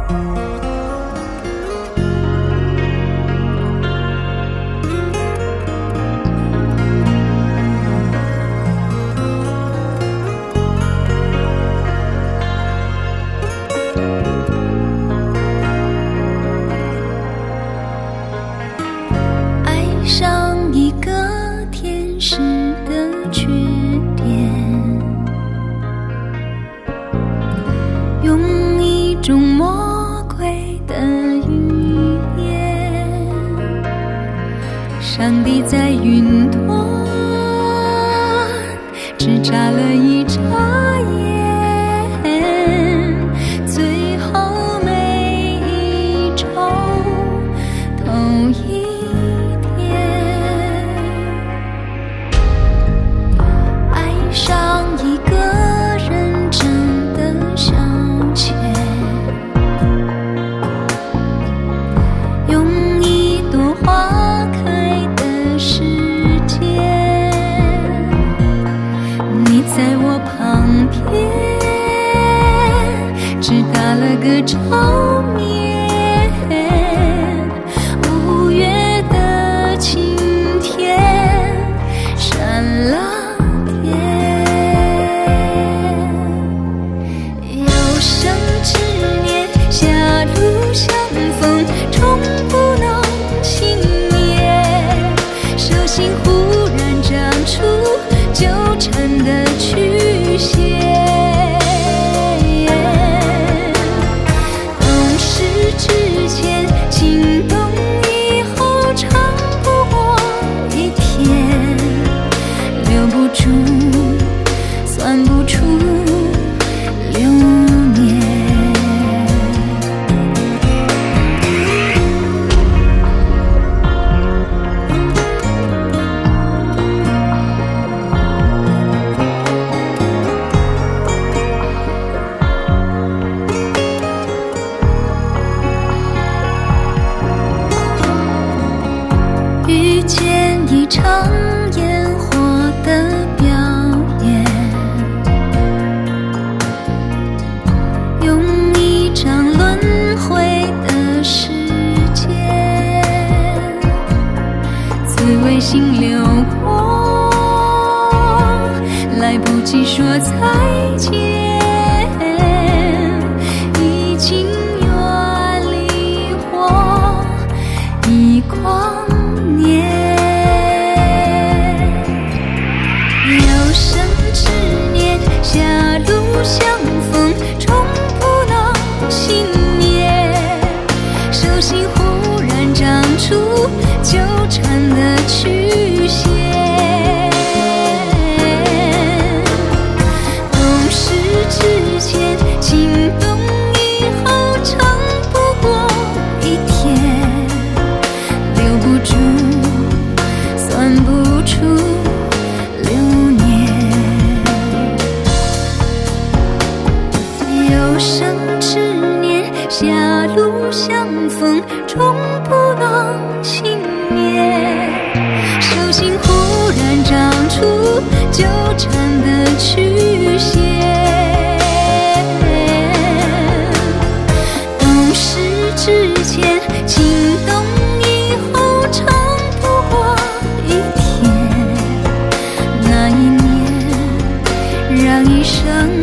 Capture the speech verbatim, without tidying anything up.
上帝在云端只眨了一眨眼，最后每一周都一点。爱上一个人真的消遣，用一朵花开的时间，你在我旁边只打了个照面，五月的晴天闪了天，有生之年狭路相逢，终不能幸免，手心忽然长出纠缠的曲线，懂事之前心动以后长不过一天，留不住算不出流年。遇见一场烟火的表演，用一张轮回的时间，滋味心流过，来不及说再见，已经远离我一光年。有生之年狭路相逢，终不能幸免，手心忽然长出纠缠的曲线，懂事之前心动以后长不过一天，留不住算不出流年。有生之年狭路相逢，终不能幸免，手心忽然长出纠缠的曲线，懂事之前心动以后长不过一天，那一年让一生